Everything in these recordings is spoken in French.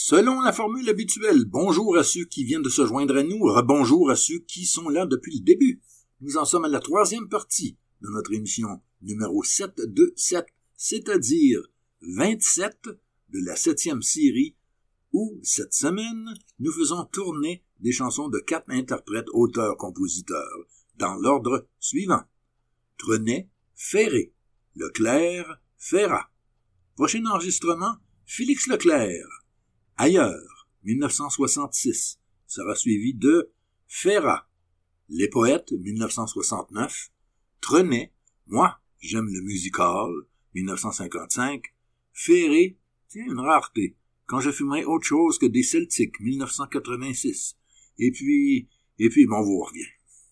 Selon la formule habituelle, bonjour à ceux qui viennent de se joindre à nous, rebonjour à ceux qui sont là depuis le début. Nous en sommes à la troisième partie de notre émission numéro 727, c'est-à-dire 27 de la 7e série où, cette semaine, nous faisons tourner des chansons de 4 interprètes, auteurs, compositeurs, dans l'ordre suivant. Trenet, Ferré, Leclerc, Ferrat. Prochain enregistrement, Félix Leclerc. Ailleurs, 1966, sera suivi de Ferrat. Les poètes, 1969. Trenet, Moi, j'aime le musical, 1955. Ferré, tiens, une rareté. Quand je fumerai autre chose que des Celtiques, 1986. Et puis, bon, on vous revient.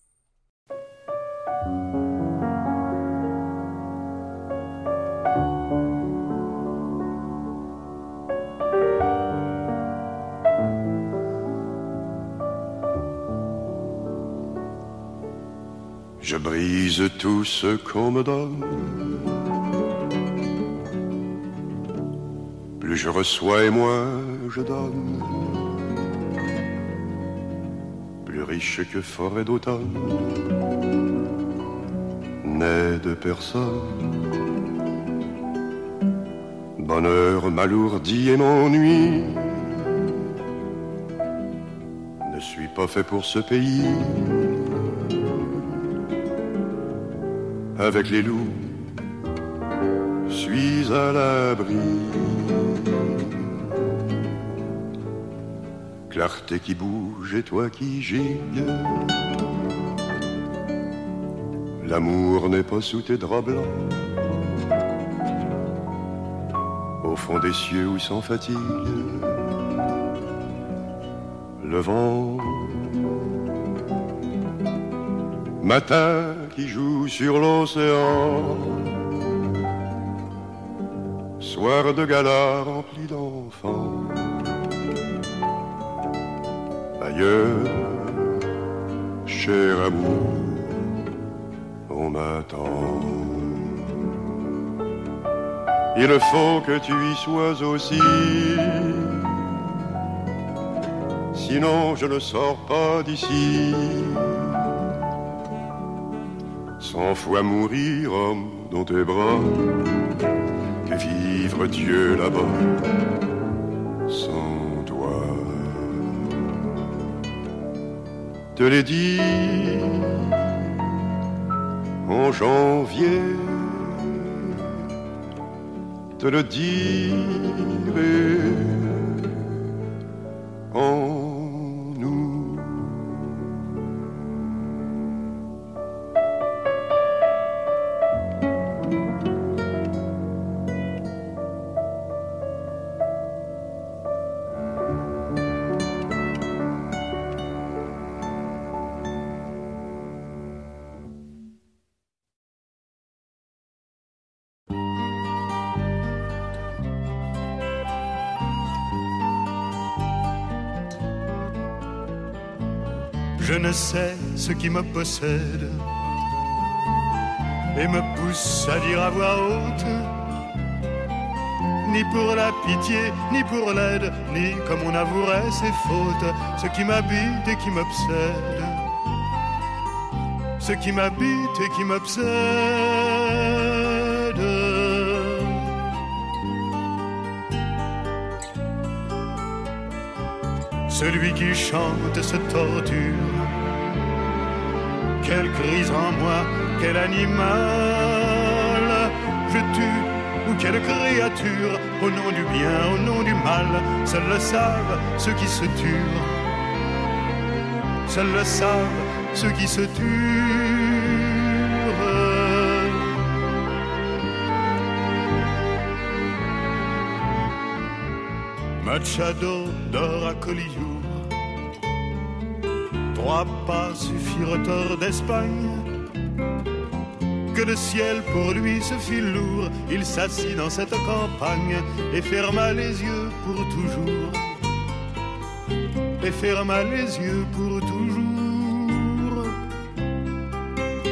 Je brise tout ce qu'on me donne. Plus je reçois et moins je donne. Plus riche que forêt d'automne, n'aide personne. Bonheur m'alourdit et m'ennuie. Ne suis pas fait pour ce pays. Avec les loups, suis à l'abri. Clarté qui bouge et toi qui gilles. L'amour n'est pas sous tes draps blancs. Au fond des cieux où sans fatigue, le vent. Matin qui joue sur l'océan, soir de gala rempli d'enfants. Ailleurs, cher amour, on m'attend. Il faut que tu y sois aussi, sinon je ne sors pas d'ici. 100 fois mourir, homme, dans tes bras, que vivre Dieu là-bas, sans toi. Te l'ai dit en janvier, te le dirai en nous. Je ne sais ce qui me possède et me pousse à dire à voix haute, ni pour la pitié, ni pour l'aide, ni comme on avouerait ses fautes, ce qui m'habite et qui m'obsède, ce qui m'habite et qui m'obsède. Celui qui chante se torture. Quelle crise en moi, quel animal je tue, ou quelle créature, au nom du bien, au nom du mal. Seuls le savent ceux qui se tuent. Seuls le savent ceux qui se tuent. Machado dort à Collioure. 3 pas suffirent hors d'Espagne. Que le ciel pour lui se fit lourd. Il s'assit dans cette campagne et ferma les yeux pour toujours. Et ferma les yeux pour toujours.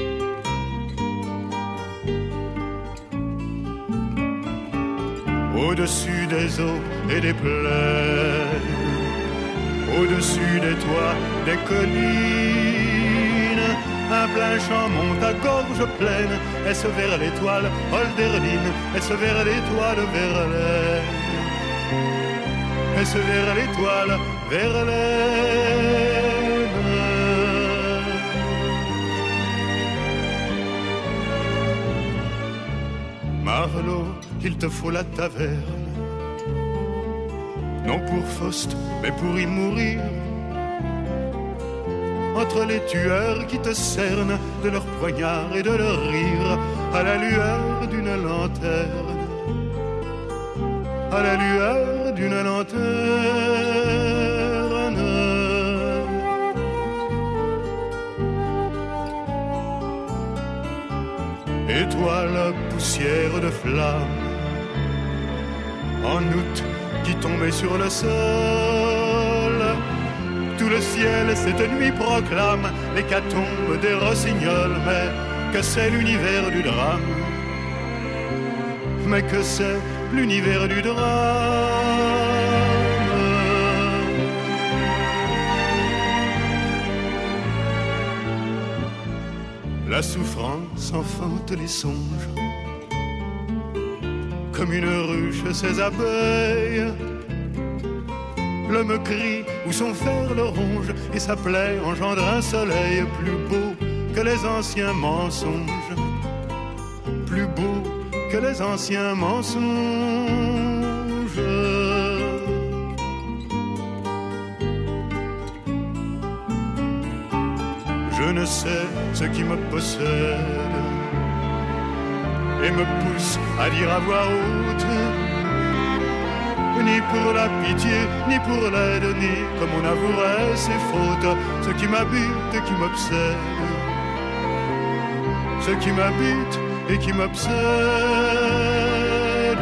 Au au-dessus des eaux et des plaines, au-dessus des toits, des collines. Un plein champ monte à gorge pleine, est-ce vers l'étoile Holderline, est-ce vers l'étoile Verlaine, est-ce vers l'étoile Verlaine. Marlot, il te faut la taverne, non pour Faust, mais pour y mourir. Entre les tueurs qui te cernent de leurs poignards et de leurs rires, à la lueur d'une lanterne, à la lueur d'une lanterne. Étoile, poussière de flamme, en août qui tombait sur le sol, tout le ciel cette nuit proclame l'hécatombe des rossignols. Mais que c'est l'univers du drame, mais que c'est l'univers du drame. La souffrance enfante les songes, comme une ruche ses abeilles. L'homme crie où son fer le ronge, et sa plaie engendre un soleil plus beau que les anciens mensonges, plus beau que les anciens mensonges. Je ne sais ce qui me possède et me pousse à dire à voix haute, ni pour la pitié, ni pour l'aide, ni comme on avouerait ses fautes. Ce qui m'habite et qui m'obsède, ce qui m'habite et qui m'obsède.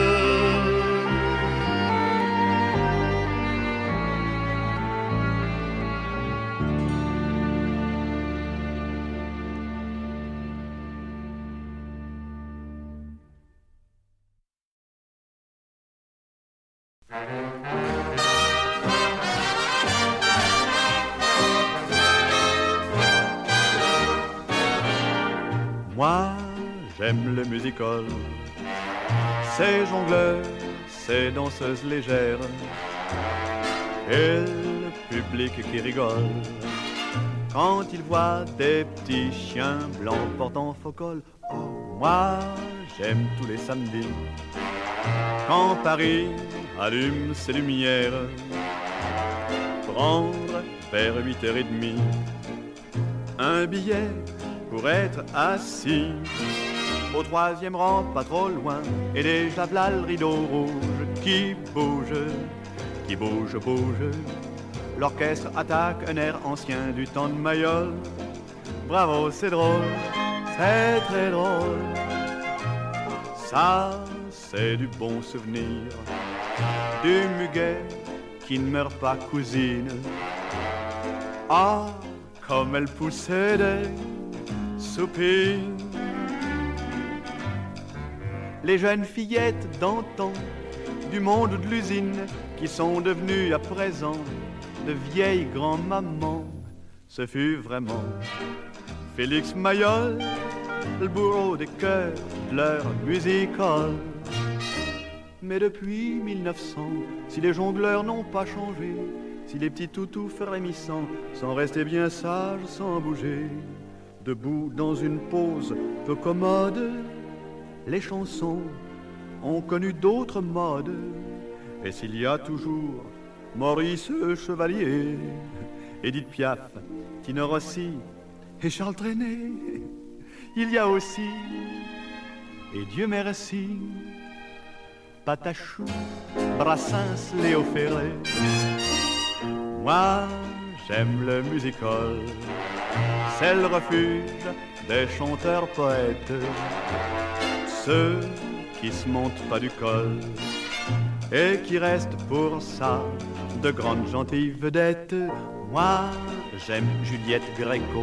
Moi, j'aime le music-hall, ces jongleurs, ces danseuses légères, et le public qui rigole quand il voit des petits chiens blancs portant faux col. Oh, moi, j'aime tous les samedis, quand Paris allume ses lumières, prendre vers 8h30 un billet pour être assis au 3e rang, pas trop loin, et déjà v'là le rideau rouge qui bouge, qui bouge, bouge. L'orchestre attaque un air ancien du temps de Mayol. Bravo, c'est drôle, c'est très drôle. Ça, c'est du bon souvenir, du muguet qui ne meurt pas, cousine. Ah, comme elle poussait des soupirs. Les jeunes fillettes d'antan, du monde de l'usine, qui sont devenues à présent de vieilles grand-mamans. Ce fut vraiment Félix Mayol, le bourreau des cœurs de leur music-hall. Mais depuis 1900, si les jongleurs n'ont pas changé, si les petits toutous frémissants sont restés bien sages sans bouger, debout dans une pose peu commode, les chansons ont connu d'autres modes. Et s'il y a toujours Maurice Chevalier, Édith Piaf, Tino Rossi et Charles Trenet, il y a aussi, et Dieu merci, Patachou, Brassens, Léo Ferré. Moi, j'aime le music-hall, c'est le refuge des chanteurs poètes, ceux qui se montent pas du col et qui restent pour ça de grandes gentilles vedettes. Moi, j'aime Juliette Gréco,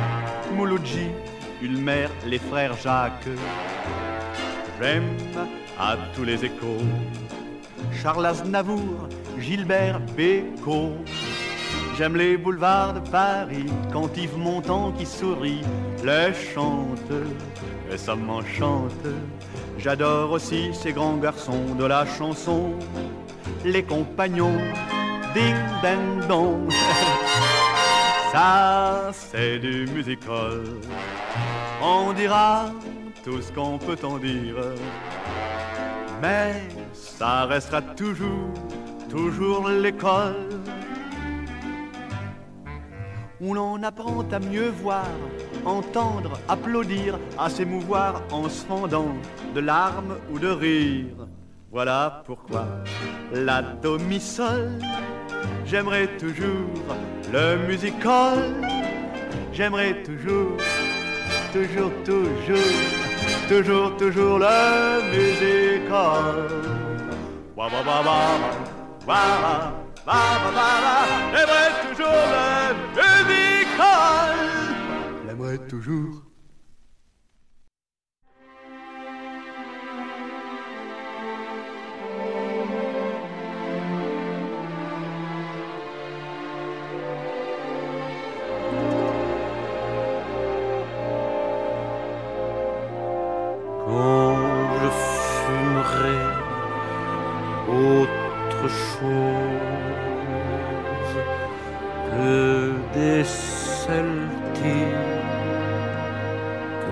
Mouloudji, Ulmer, les frères Jacques. J'aime à tous les échos. Charles Aznavour, Gilbert Bécaud. J'aime les boulevards de Paris, quand Yves Montand qui sourit les chante, et ça m'enchante. J'adore aussi ces grands garçons de la chanson, les compagnons, ding ding dong. Ça c'est du musical, on dira tout ce qu'on peut en dire, mais ça restera toujours l'école où l'on apprend à mieux voir, entendre, applaudir, à s'émouvoir en se fendant de larmes ou de rire. Voilà pourquoi la do mi sol, j'aimerais toujours le musical, j'aimerais toujours le musical. Wa wa wa wa wa wa j'aimerais toujours le musical, j'aimerais toujours. Quand je fumerai autre chose que des celtiques,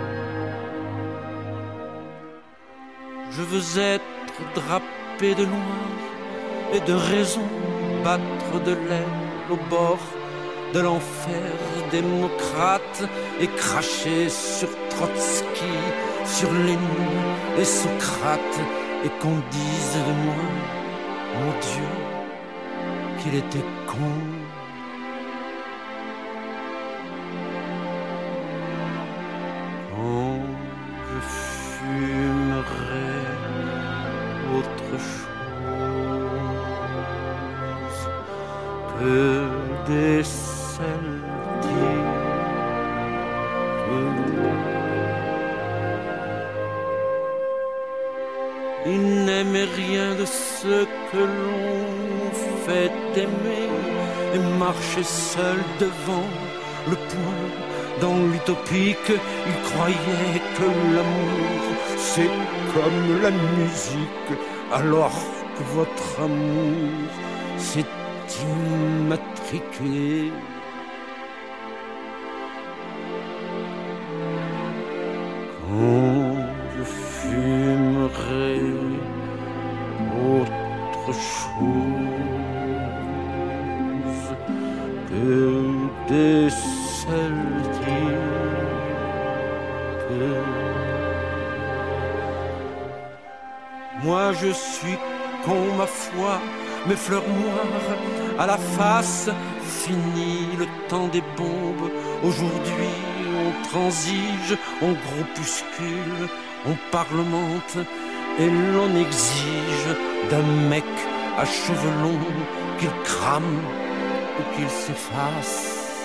je veux être drapé de noir et de raison, battre de l'aile au bord de l'enfer démocrate et cracher sur Trotsky, sur Lénine et Socrate, et qu'on dise de moi, mon Dieu, qu'il était con. Quand je fumerai autre chose que des celtiques, il n'aimait rien de ce que l'on fait aimer et marchait seul devant le point. Dans l'utopique, il croyait que l'amour, c'est comme la musique, alors que votre amour, c'est immatriculé. Quand je fumerai autre chose que des celtiques, moi je suis con, ma foi, mes fleurs noires à la face, fini le temps des bombes. Aujourd'hui on transige, on groupuscule, on parlemente et l'on exige d'un mec à cheveux longs qu'il crame ou qu'il s'efface.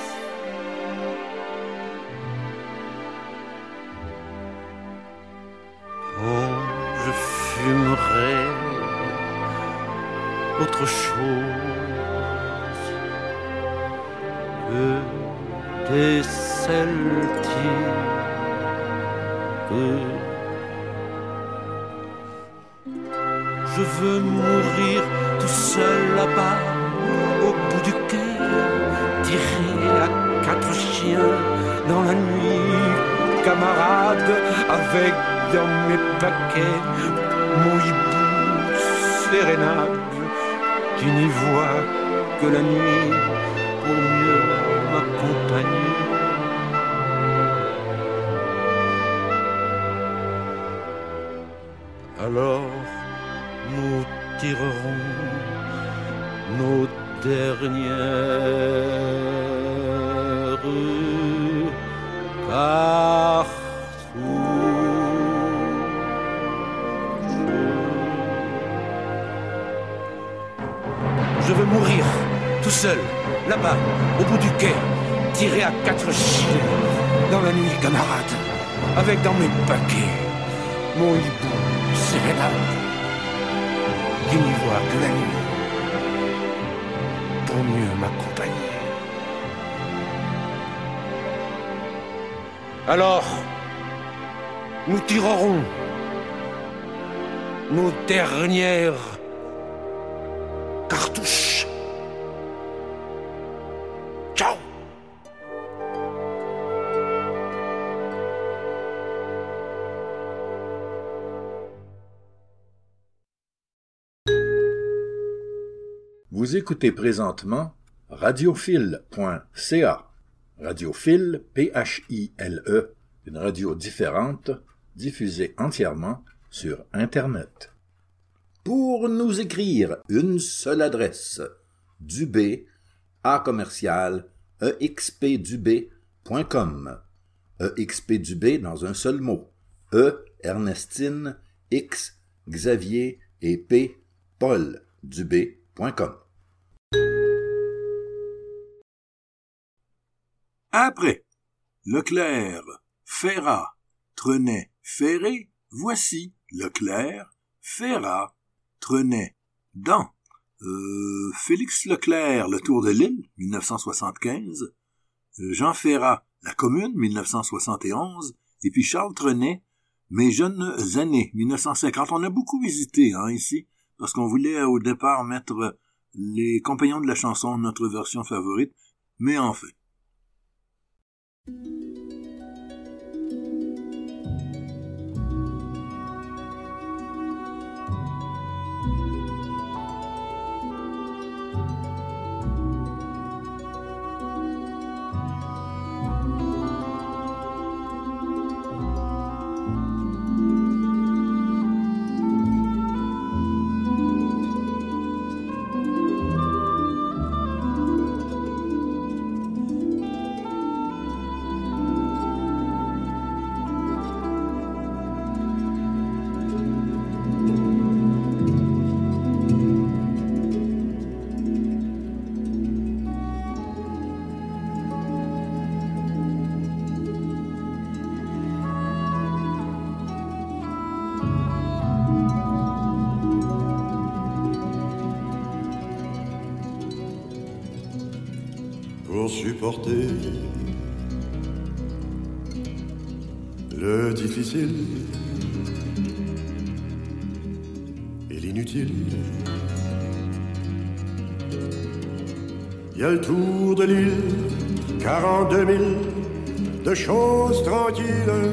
Quand je fumerai autre chose que des celtiques, je veux mourir tout seul là-bas au bout du quai, tiré à 4 chiens dans la nuit, camarade, avec dans mes paquets mon hibou sérénade qui n'y voit que la nuit pour mieux m'accompagner. Alors nous tirerons nos dernières cartouches. Je veux mourir tout seul, là-bas, au bout du quai, tiré à 4 chiens dans la nuit, camarade, avec dans mes paquets mon hibou sérénade qui n'y voit que la nuit pour mieux m'accompagner. Alors, nous tirerons nos dernières cartouches. Ciao! Vous écoutez présentement radiophile.ca. Radiophile, P-H-I-L-E, une radio différente, diffusée entièrement sur Internet. Pour nous écrire, une seule adresse, Dubé, ACommercial, EXPDubé dans un seul mot, E, Ernestine, X, Xavier et P, Paul, Dubé.com. Après Leclerc, Ferrat, Trenet, Ferré, voici Leclerc, Ferrat, Trenet, dans Félix Leclerc, Le Tour de l'île, 1975, Jean Ferrat, La Commune, 1971, et puis Charles Trenet, Mes jeunes années, 1950. On a beaucoup visité ici, parce qu'on voulait au départ mettre les compagnons de la chanson, notre version favorite, mais enfin. Pour supporter le difficile et l'inutile, il y a le tour de l'île, 42 000 de choses tranquilles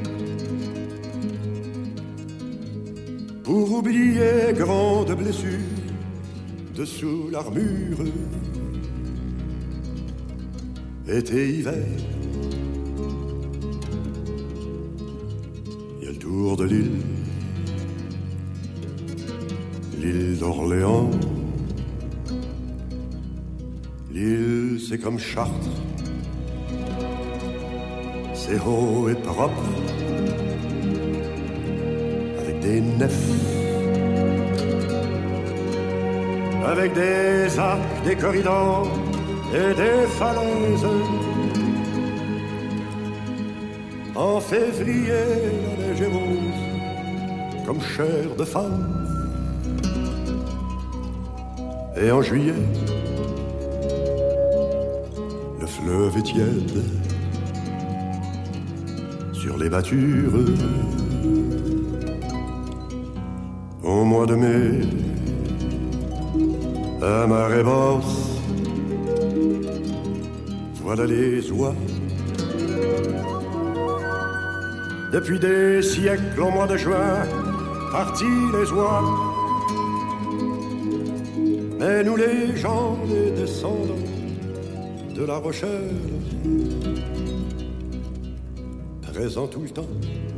pour oublier grande blessure dessous l'armure. Été, hiver, il y a le tour de l'île, l'île d'Orléans. L'île, c'est comme Chartres, c'est haut et propre, avec des nefs, avec des arcs, des corridors et des falaises. En février, la neige est rose comme chair de femme. Et en juillet, le fleuve est tiède sur les battures. Au mois de mai, à marée basse, voilà les oies. Depuis des siècles, au mois de juin, partis les oies. Mais nous les gens, les descendants de La Rochelle, présents tout le temps,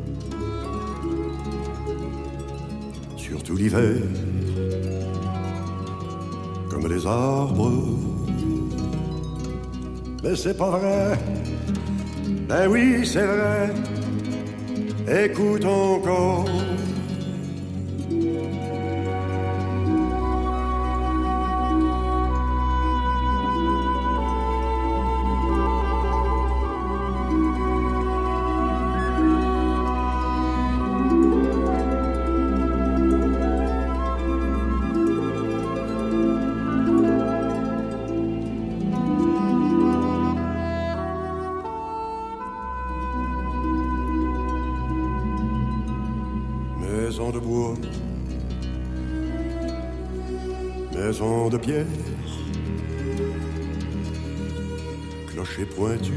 surtout l'hiver, comme les arbres. Mais c'est pas vrai, ben oui c'est vrai, écoute encore. de bois, maison de pierre, clocher pointu.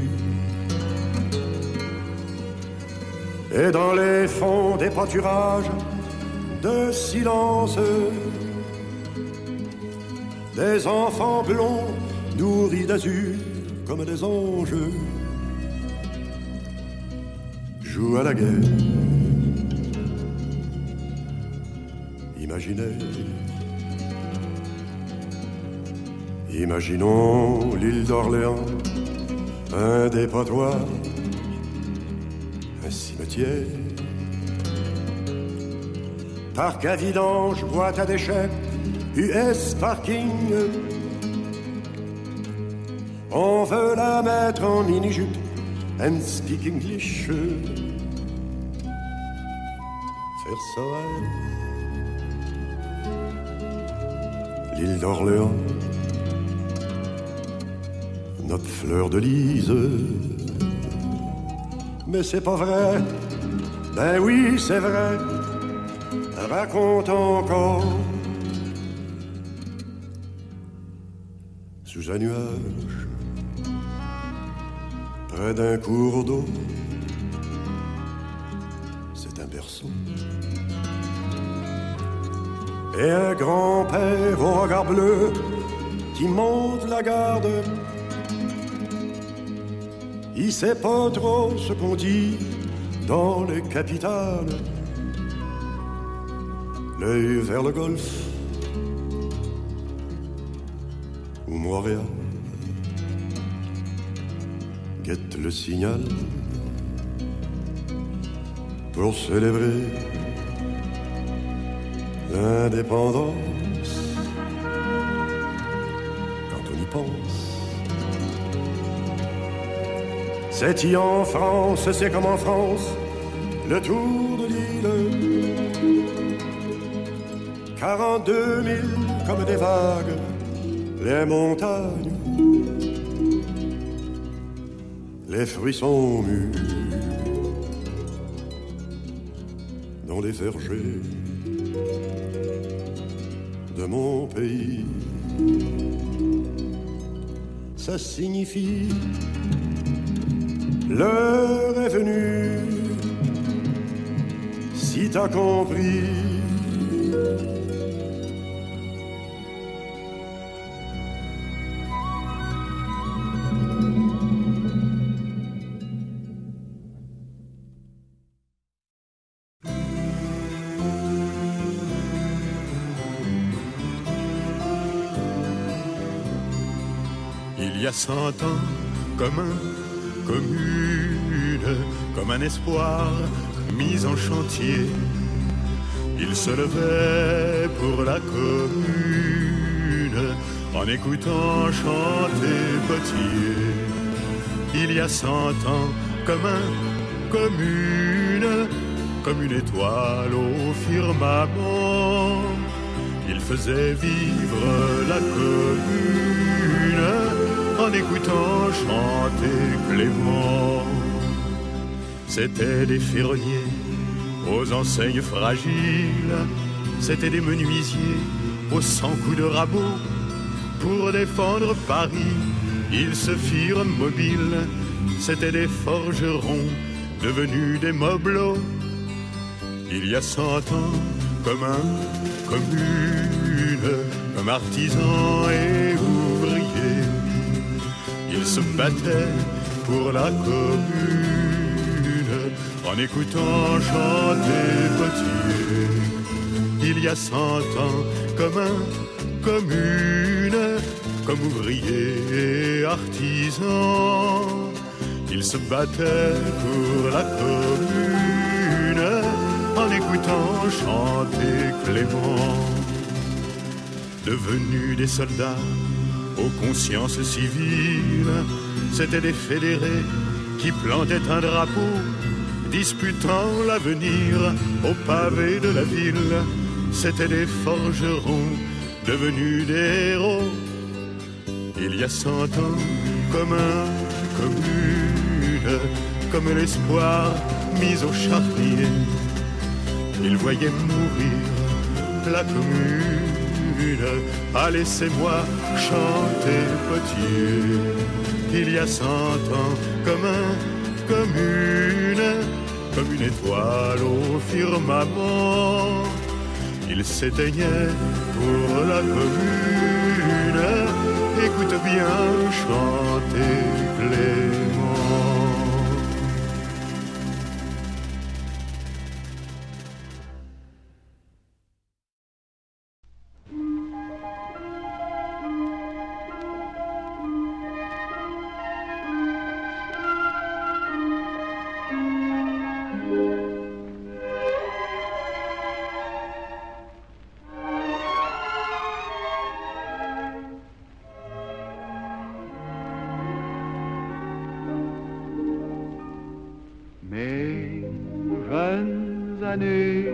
Et dans les fonds des pâturages de silence, des enfants blonds nourris d'azur comme des anges jouent à la guerre. Imaginons l'île d'Orléans, un dépotoir, un cimetière. Parc à vidange, boîte à déchets, US parking. On veut la mettre en mini-jupe and speak English. Faire ça à elle. L'île d'Orléans, notre fleur de lys. Mais c'est pas vrai, ben oui c'est vrai, raconte encore. Sous un nuage, près d'un cours d'eau, c'est un berceau. Et un grand-père au regard bleu qui monte la garde. Il sait pas trop ce qu'on dit dans les capitales. L'œil vers le golfe ou Montréal guette le signal pour célébrer l'indépendance. Quand on y pense, c'est y en France, c'est comme en France, le tour de l'île. 42 000 comme des vagues, les montagnes, les fruits sont mûrs dans les vergers de mon pays. Ça signifie l'heure est venue, si t'as compris. Il y a 100 ans, comme un espoir mis en chantier, il se levait pour la commune en écoutant chanter Potier. Il y a 100 ans, comme une étoile au firmament, il faisait vivre la commune en écoutant chanter Clément. C'étaient des ferronniers aux enseignes fragiles, c'étaient des menuisiers aux 100 coups de rabot. Pour défendre Paris, ils se firent mobiles, c'étaient des forgerons devenus des mobelots. Il y a 100 ans, comme artisans et ouvriers, ils se battaient pour la commune en écoutant chanter Potier. Il y a 100 ans, comme ouvriers et artisans, ils se battaient pour la commune en écoutant chanter Clément. Devenus des soldats aux consciences civiles, c'étaient des fédérés qui plantaient un drapeau, disputant l'avenir au pavé de la ville. C'étaient des forgerons devenus des héros. Il y a 100 ans, comme l'espoir mis au charnier, il voyait mourir la commune. Ah, laissez-moi chanter Potier. Il y a 100 ans, comme une étoile au firmament, il s'éteignait pour la commune. Écoute bien chanter Clément. Mes jeunes années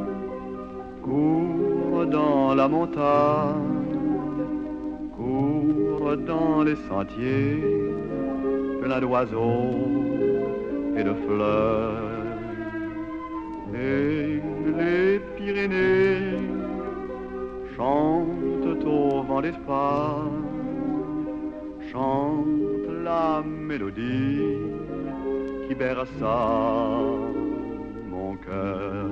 courent dans la montagne, courent dans les sentiers, pleins d'oiseaux et de fleurs. Et les Pyrénées chantent au vent d'Espagne, chantent la mélodie qui berça mon cœur.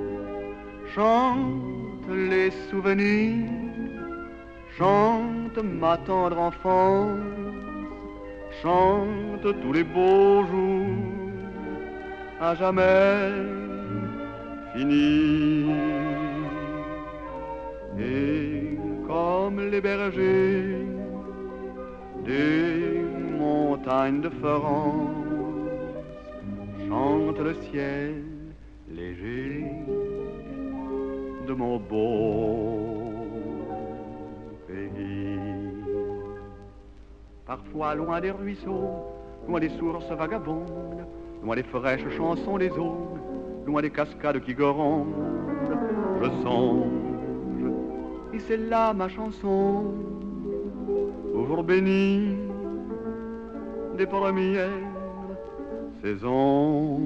Chante les souvenirs, chante ma tendre enfance, chante tous les beaux jours à jamais finis. Et comme les bergers des montagnes de France, chante le ciel léger de mon beau pays. Parfois loin des ruisseaux, loin des sources vagabondes, loin des fraîches chansons des aunes, loin des cascades qui grondent, je songe, et c'est là ma chanson, au jour béni des premières saison.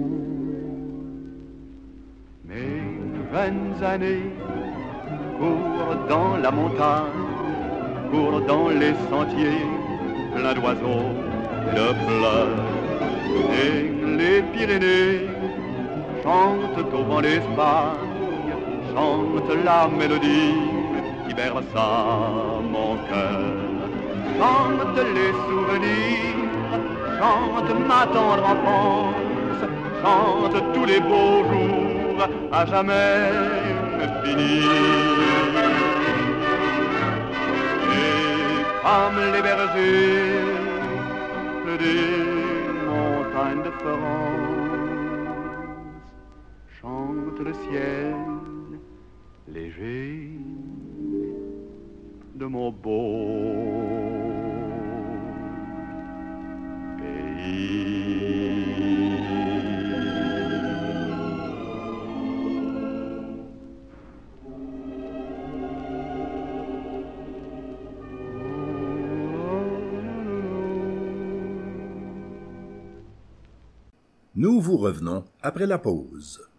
Mes jeunes années courent dans la montagne, courent dans les sentiers, pleins d'oiseaux et de fleurs. Et les Pyrénées chantent au vent d'Espagne, chantent la mélodie qui berça mon cœur. Chantent les souvenirs, chante ma tendre enfance, chante tous les beaux jours à jamais finis. Et comme les bergers des montagnes de France, chante le ciel léger de mon beau Nous vous revenons après la pause.